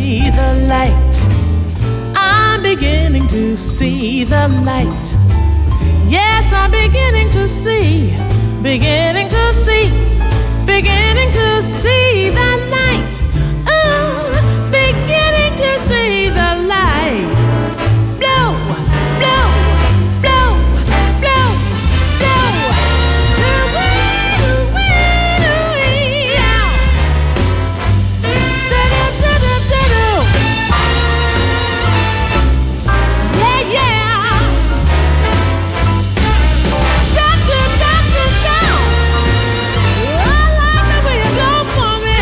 see the light. I'm beginning to see the light. Yes, I'm beginning to see, beginning to see, beginning to see the light. Beginning to see the light. Blow, blow, blow, blow, blow. Yeah, yeah. Doctor, doctor, go. I like the way you blow for me.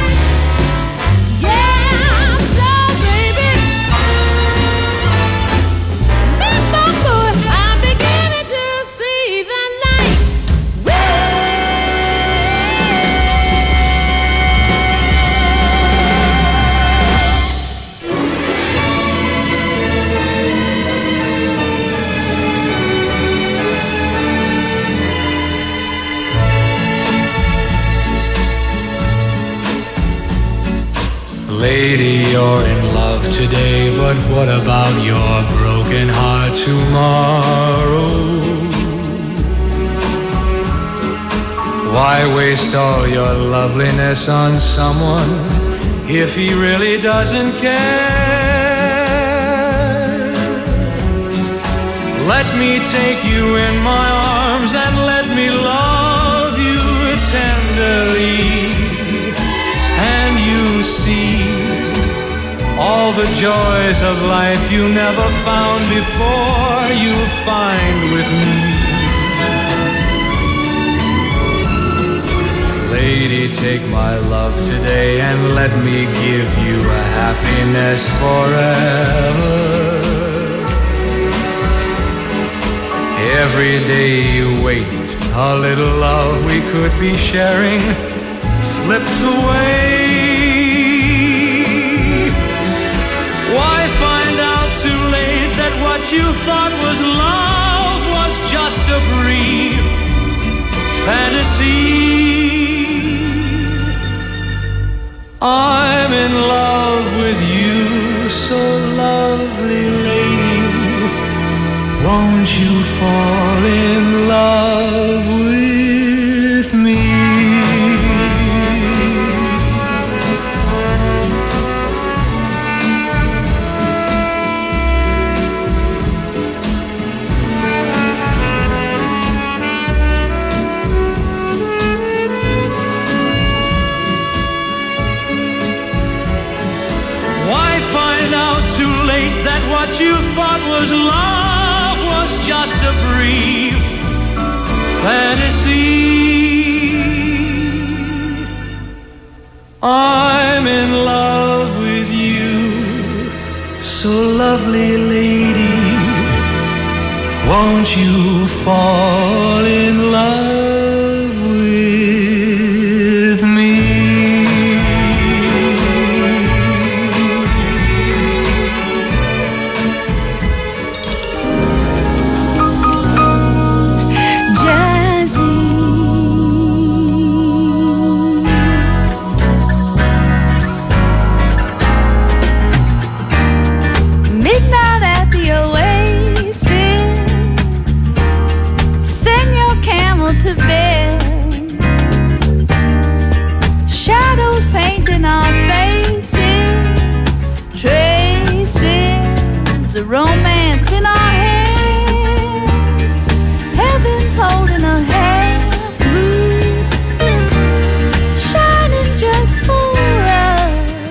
Yeah, blow, baby. I'm beginning to see the light. Lady, you're in love today, but what about your broken heart tomorrow? Why waste all your loveliness on someone if he really doesn't care? Let me take you in my arms and let me love you tenderly, and you see all the joys of life you never found before, you'll find with me. Lady, take my love today and let me give you a happiness forever. Every day you wait, a little love we could be sharing slips away. Why find out too late that what you thought was love was just a brief fantasy? I'm in love with you, so lovely lady. Won't you fall in love with me? That what you thought was love was just a brief fantasy. I'm in love with you, so lovely lady. Won't you fall in love with me? A romance in our hands, heaven's holding a half moon, shining just for us.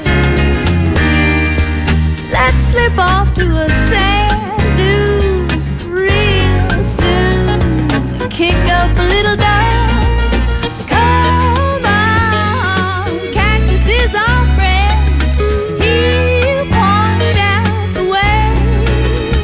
Let's slip off to a sand dune real soon, kick up a little dust. Come on, cactus is our friend. He'll point out the way.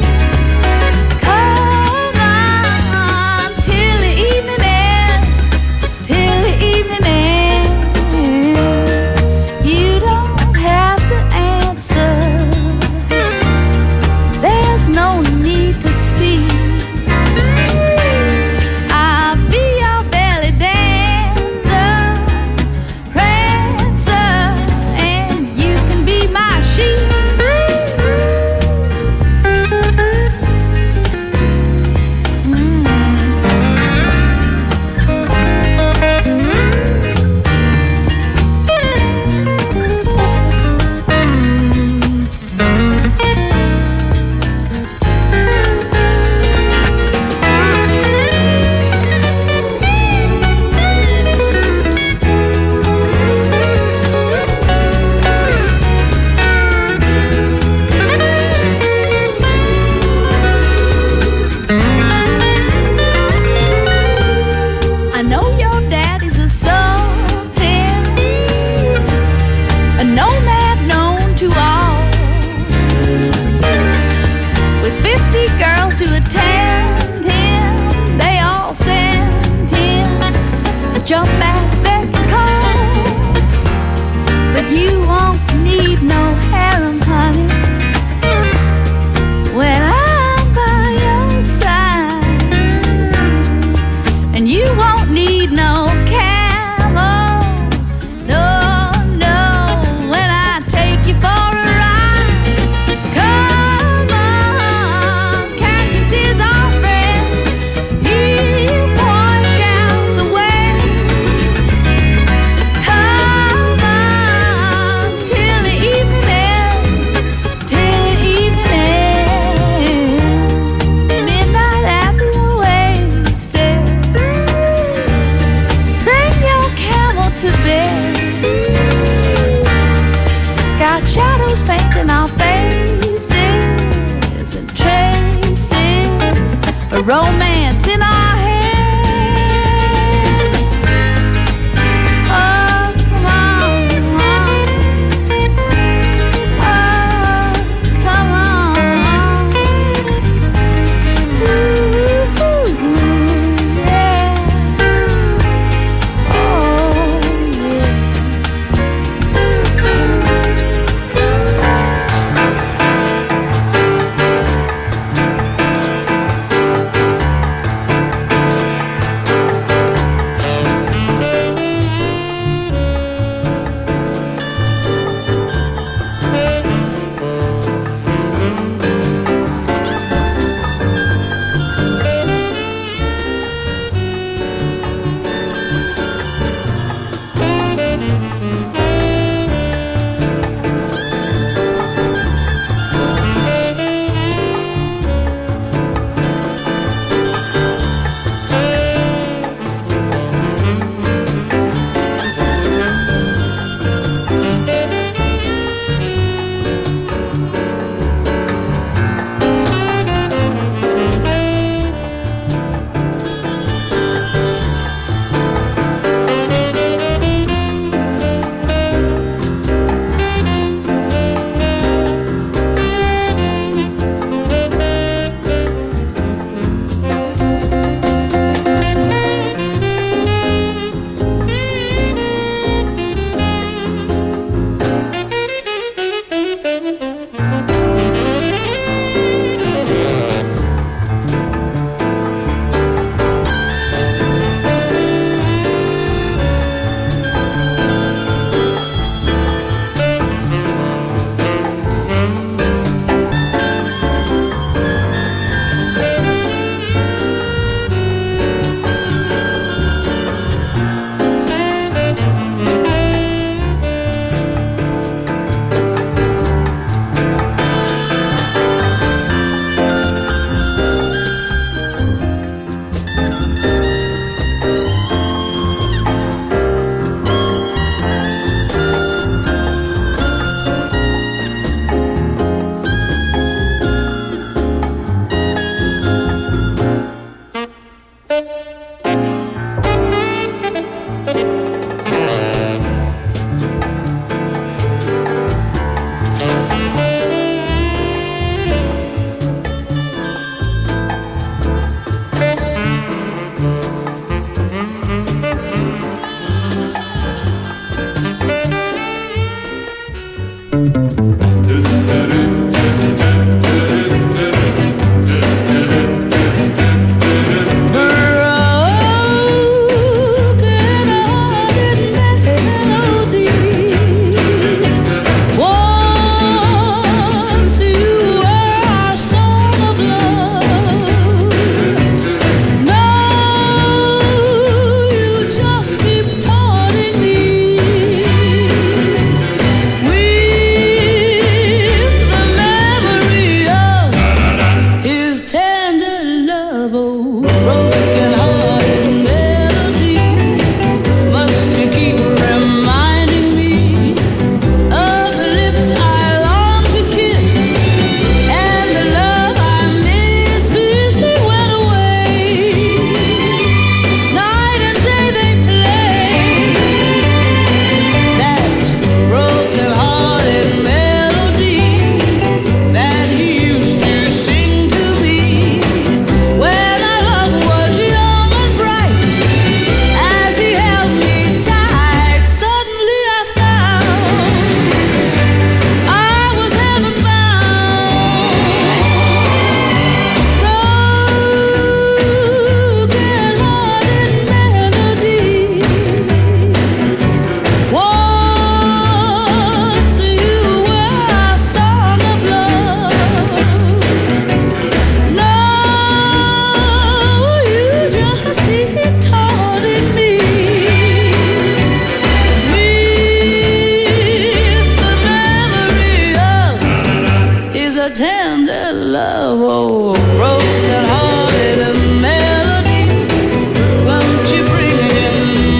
shadows painting our faces and traces a romance in our head. Oh, come on, oh, come on. Ooh, yeah. Oh, yeah.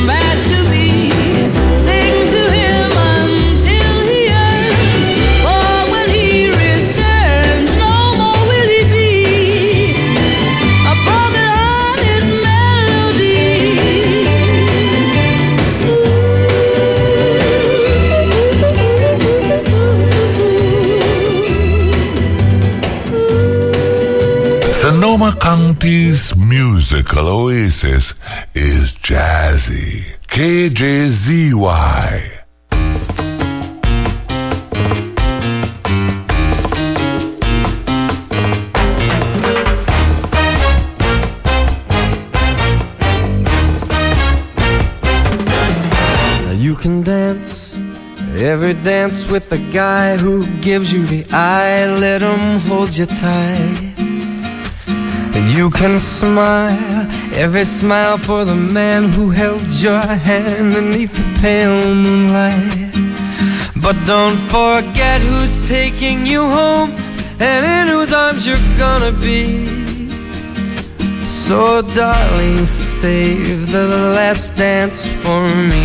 For Sonoma County's musical oasis is Jazzy. KJZY. You can dance, every dance with the guy who gives you the eye. Let him hold you tight. You can smile, every smile for the man who held your hand beneath the pale moonlight. But don't forget who's taking you home and in whose arms you're gonna be. So darling, save the last dance for me.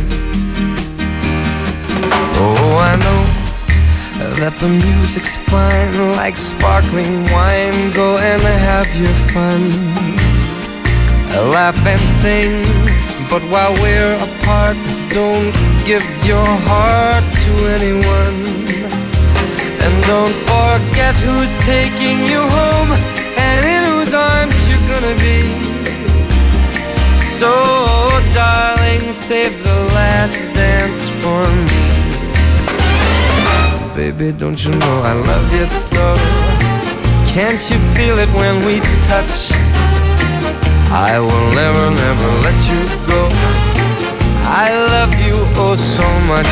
Oh, I know that the music's fine, like sparkling wine. Go and have your fun, laugh and sing. But while we're apart, don't give your heart to anyone. And don't forget who's taking you home and in whose arms you're gonna be. So, darling, save the last dance for me. Baby, don't you know I love you so? Can't you feel it when we touch? I will never, never let you go. I love you oh so much.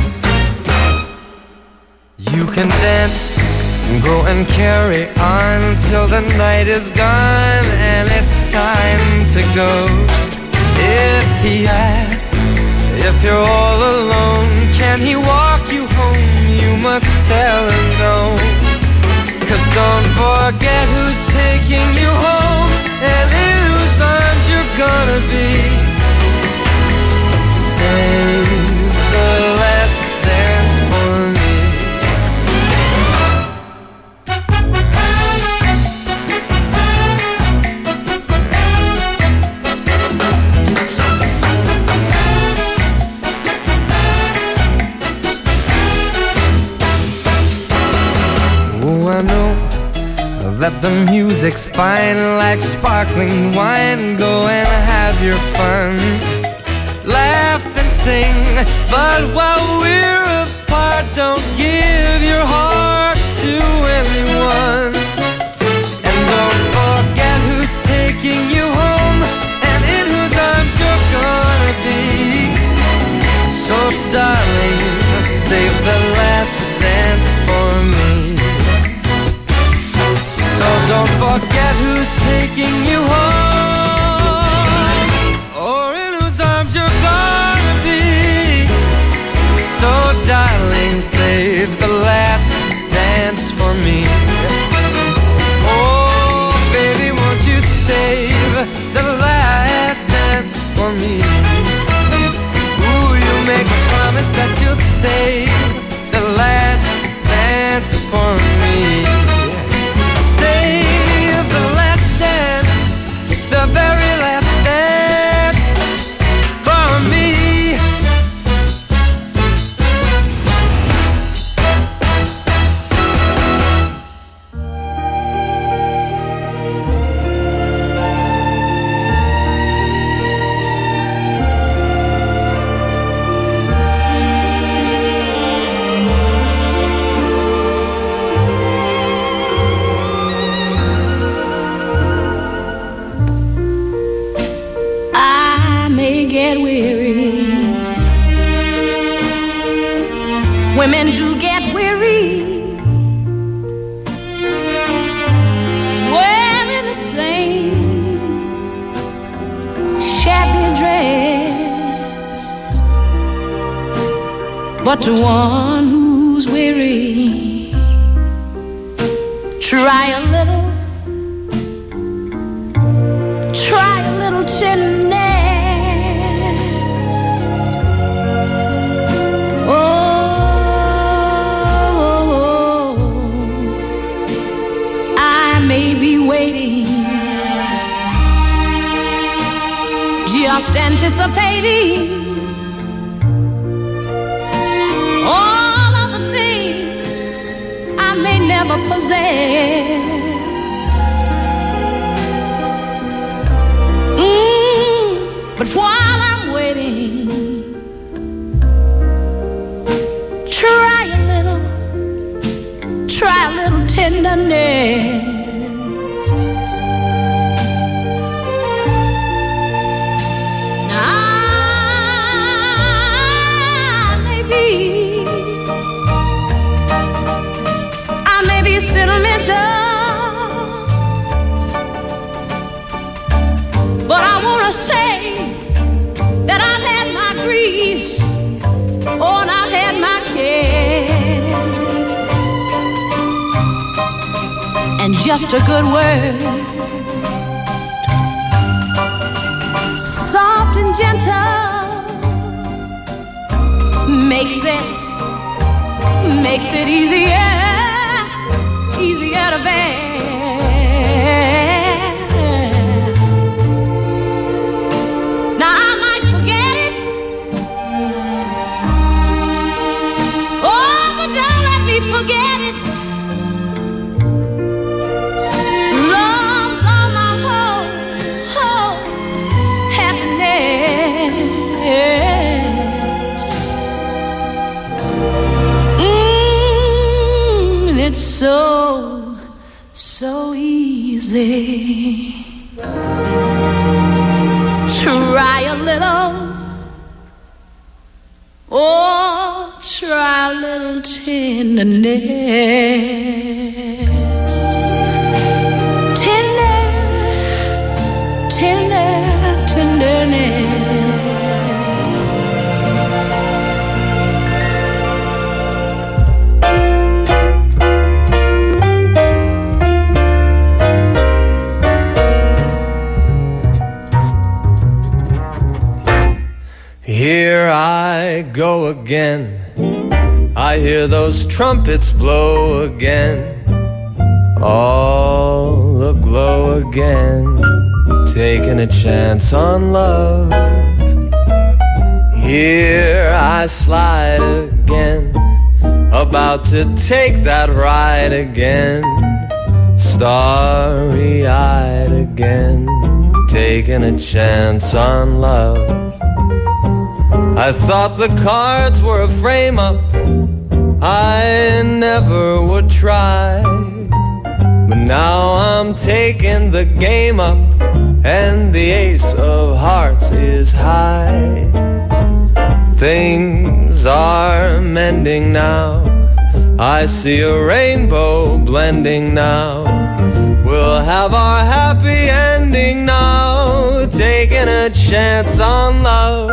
You can dance, go and carry on till the night is gone and it's time to go. If he asks if you're all alone, can he walk you home? You must tell him no. 'Cause don't forget who's taking you home and in whose arms you're gonna be. Save the last dance for me. I know that the music's fine, like sparkling wine. Go and have your fun, laugh and sing. But while we're apart, don't give your heart to anyone. And don't forget who's taking you home and in whose arms you're gonna be. So darling, save the last dance for me. So don't forget who's taking you home or in whose arms you're gonna be. So darling, save the last dance for me. Oh baby, won't you save the last dance for me? Ooh, you make a promise that you'll save the last dance for me. Save the last dance, the very last dance for me. Get weary. Women do get weary, wearing the same shabby dress. But to one who's weary, try a little tenderness. Waiting, just anticipating all of the things I may never possess. a little tenderness. Now I may be sentimental, but I wanna say that I've had my griefs, oh, and I've had my cares, and just a good word, soft and gentle, makes it easier to bear. Now I might forget it, oh, but don't let me forget it. Love's all my whole happiness. And it's so easy. Try a little, oh, try a little tenderness. Tenderness. Here I go again, I hear those trumpets blow again, all aglow again, taking a chance on love. Here I slide again, about to take that ride again, starry-eyed again, taking a chance on love. I thought the cards were a frame-up, I never would try, but now I'm taking the game up, and the ace of hearts is high. Things are mending now, I see a rainbow blending now, we'll have our happy ending now, taking a chance on love.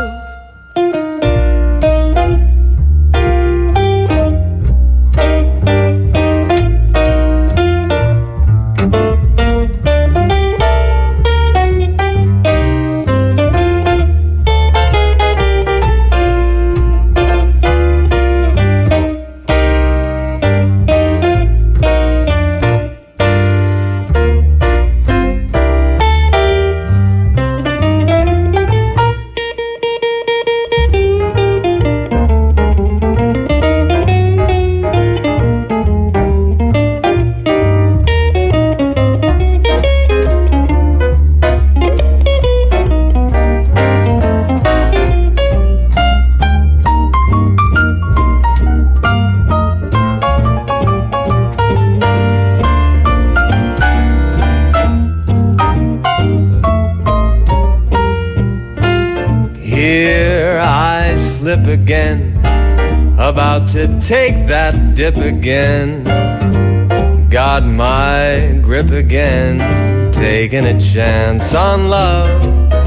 Again, about to take that dip again, got my grip again, taking a chance on love.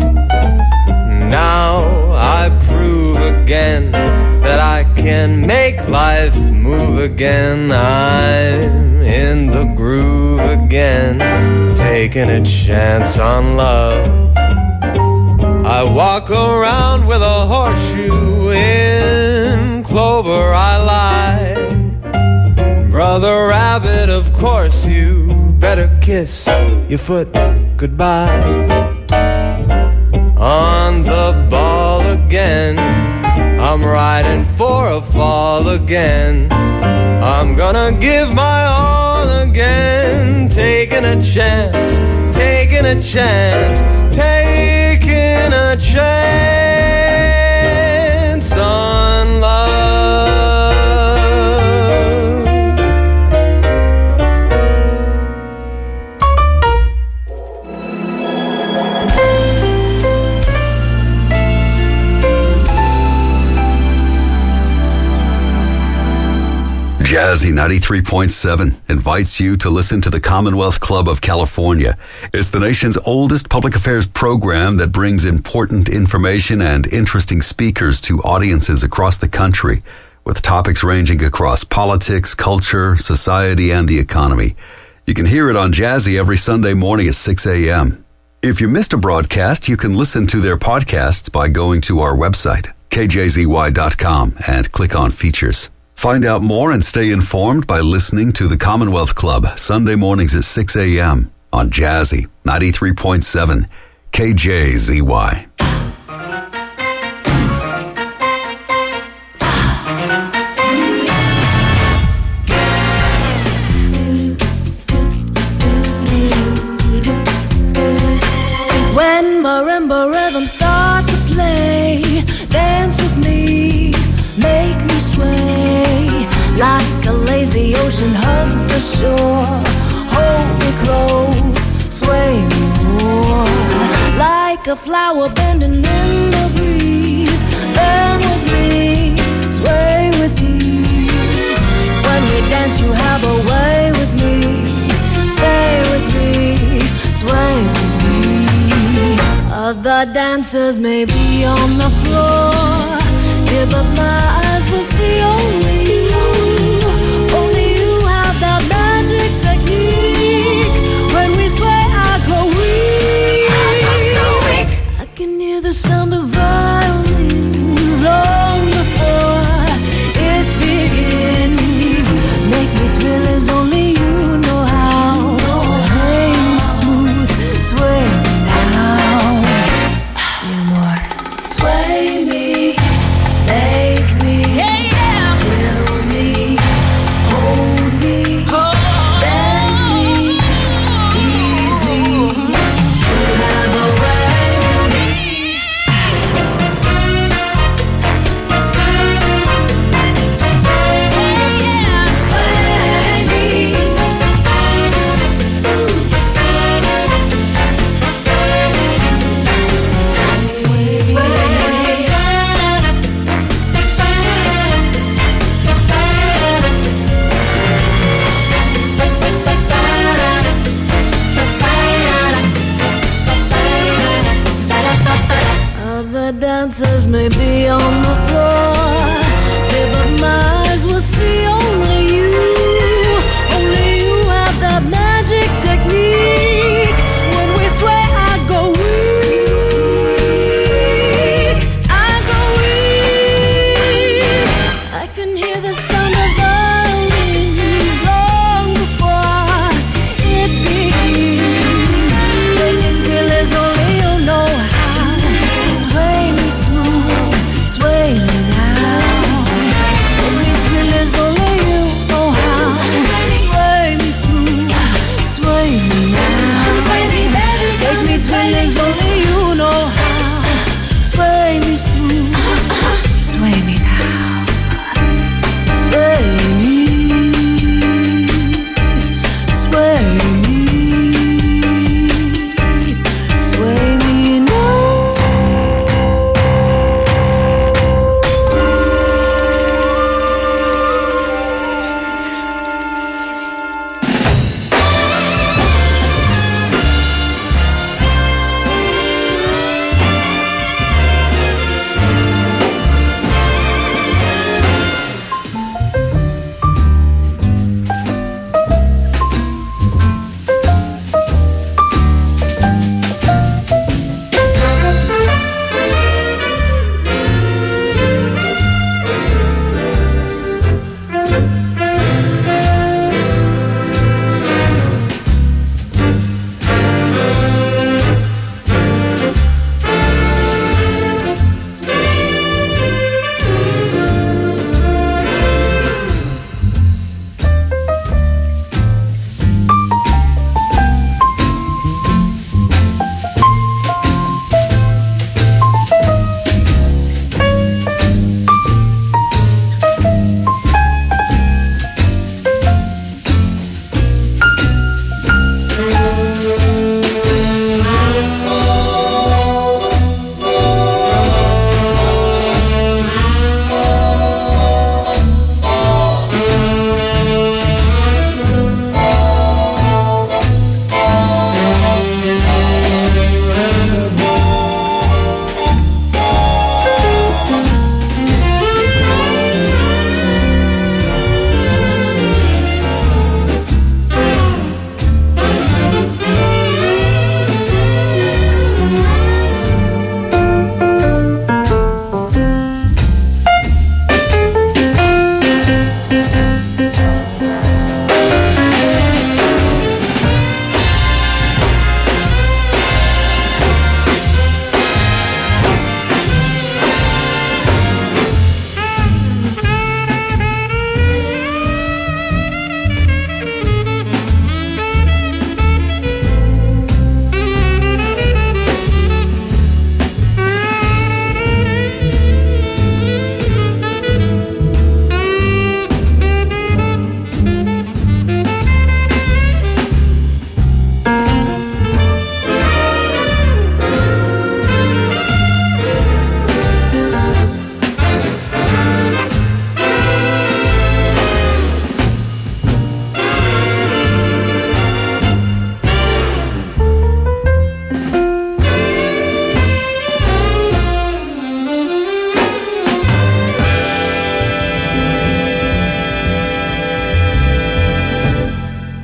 Now I prove again that I can make life move again, I'm in the groove again, taking a chance on love. I walk around with a horseshoe, in clover I lie. Brother Rabbit, of course you better kiss your foot goodbye. On the ball again, I'm riding for a fall again, I'm gonna give my all again, taking a chance, taking a chance, taking a chance on love. Jazzy 93.7 invites you to listen to the Commonwealth Club of California. It's the nation's oldest public affairs program that brings important information and interesting speakers to audiences across the country, with topics ranging across politics, culture, society, and the economy. You can hear it on Jazzy every Sunday morning at 6 a.m. If you missed a broadcast, you can listen to their podcasts by going to our website, kjzy.com, and click on Features. Find out more and stay informed by listening to the Commonwealth Club Sunday mornings at 6 a.m. on Jazzy 93.7 KJZY. When marimba rhythms start to play, dance with me, make me sway. Like a lazy ocean hugs the shore, hold me close, sway me more. Like a flower bending in the breeze, bend with me, sway with ease. When we dance you have a way with me, stay with me, sway with me. Other dancers may be on the floor, yeah, but my eyes will see only you. Only you have that magic technique. When we sway, I go weak. I can hear the sound of violins long before it begins. Make me thrill as only you know how. Sway me smooth, sway me now. You more. Sway me, make me, thrill me, hold me, bend me, ease me. You have a way with me. Sway me. Other dancers may be on the floor, yeah, but my eyes will see only you. Only you have that magic technique. When we sway, I go weak. I go weak. I can hear the sound of violins long before it begins. Make it feel as only you know how. Sway me smooth,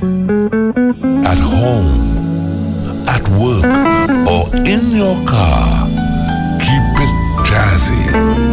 at home, at work, or in your car, keep it jazzy.